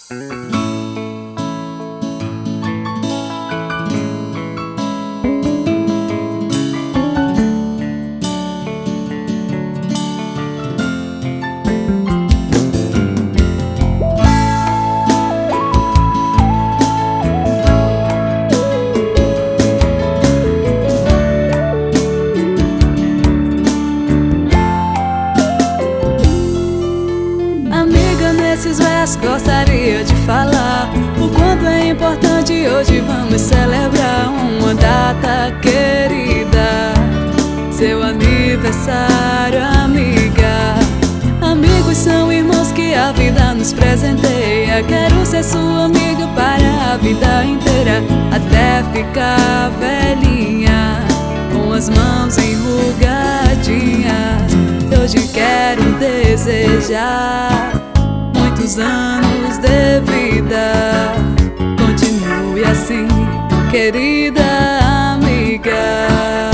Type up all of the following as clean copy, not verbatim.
Nesses versos gostaria de falar o quanto é importante hoje vamos celebrar uma data querida, seu aniversário, amiga. Amigos são irmãos que a vida nos presenteia. Quero ser sua amiga para a vida inteira, até ficar velhinha, com as mãos enrugadinhas. Hoje quero desejar muitos anos de vida. Continue assim, querida amiga.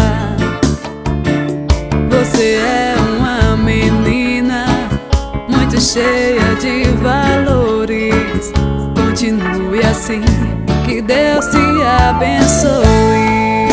Você é uma menina muito cheia de valores. Continue assim, que Deus te abençoe.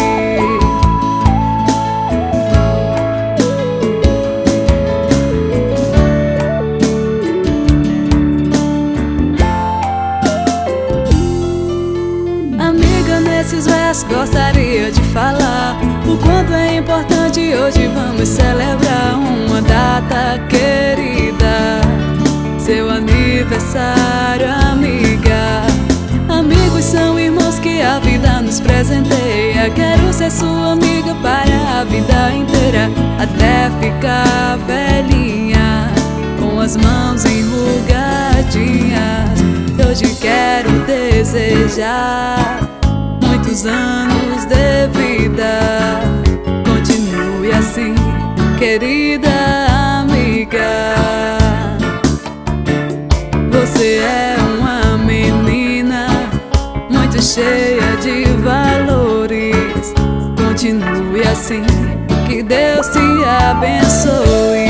Nesses versos gostaria de falar o quanto é importante hoje vamos celebrar uma data querida, seu aniversário, amiga. Amigos são irmãos que a vida nos presenteia. Quero ser sua amiga para a vida inteira, até ficar velhinha, com as mãos enrugadinhas. Hoje quero desejar muitos anos de vida. Continue assim, querida amiga. Você é uma menina muito cheia de valores. Continue assim, que Deus te abençoe.